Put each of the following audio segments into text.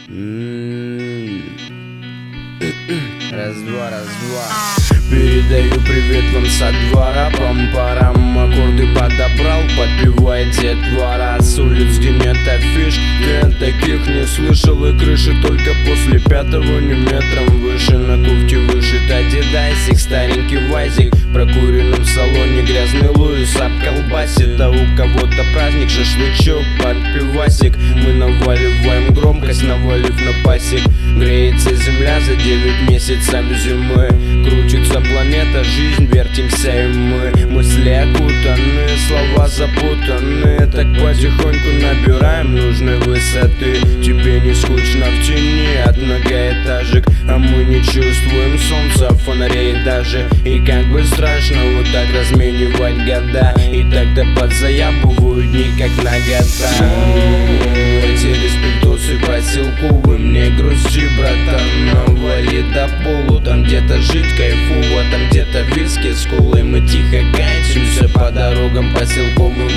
Раз-два, раз-два. Передаю привет вам со двора. Пам-парам, аккорды подобрал, подпевает детвора. С улиц, где нет афиш, я таких не слышал. И крыши только после пятого, не метром выше. На кофте вышит адидасик, старенький вазик. В прокуренном салоне грязный Луис обколбасит. А у кого-то праздник, шашлычок под пивасик. Мы наваливаем громкость, навалив на пасек. Греется земля за 9 месяцев зимы. Крутится планета, жизнь, вертимся и мы. Мысли окутаны, слова запутаны. Так потихоньку набираем нужной высоты. Тебе не скучно в тени от многоэтажек, а мы не чувствуем солнца, фонарей даже. И как бы страшно вот так разменивать года. И тогда подзаябывают дни как нагота. Эти респектосы поселковые, мне грусти, братан, навали до полу. Там где-то жить кайфово, там где-то виски с колой. Мы тихо катимся по дорогам поселковым.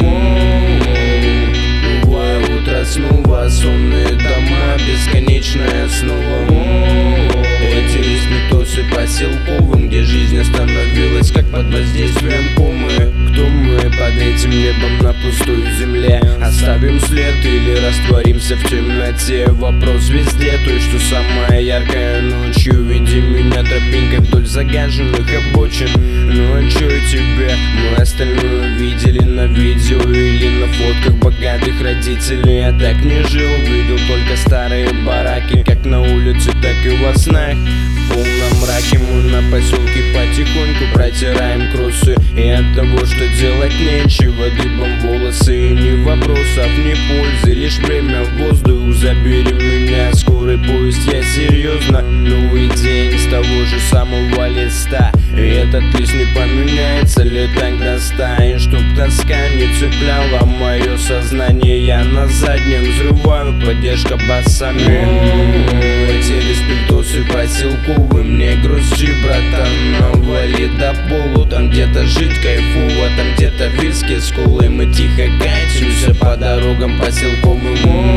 Бывает утро снова, сонные дома, бесконечная снова. Эти респектосы поселковым, где жизнь остановилась как под воздействием комы. Кто мы под этим небом на пустой земле? Оставим след или растворимся в темноте? Вопрос везде, той, что самая яркая ночью. Веди меня тропинкой вдоль загаженных обочин. Ну а чё тебе? Мы остальное видели на видео или на фотках богатых родителей. Я так не жил, видел только старые бараки, как на улице, так и во снах. В полном мраке мы на поселке потихоньку протираем кроссы. И от того, что делать нечего, дыбом волосы. И ни вопросов, ни пользы, лишь время, воздух. Забери меня, скорый поезд, я серьезно. Новый день с того же самого листа. И этот лист не поменяется летать до 100. И чтоб тоска не цепляла мое сознание, я на заднем взрываю, поддержка басами. Эти респектосы поселковые, мне грусти, братан, навали до полу. Там где-то жить кайфово, там где-то виски с колой. Мы тихо катимся по дорогам поселковым.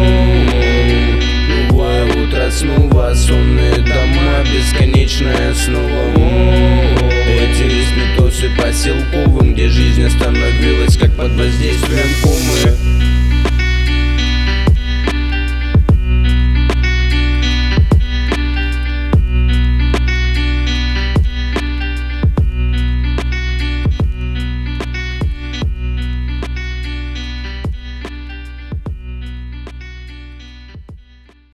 Бывает утро снова, сонные дома, бесконечная снова. Эти респектосы поселковым, где жизнь остановилась как под воздействием комы.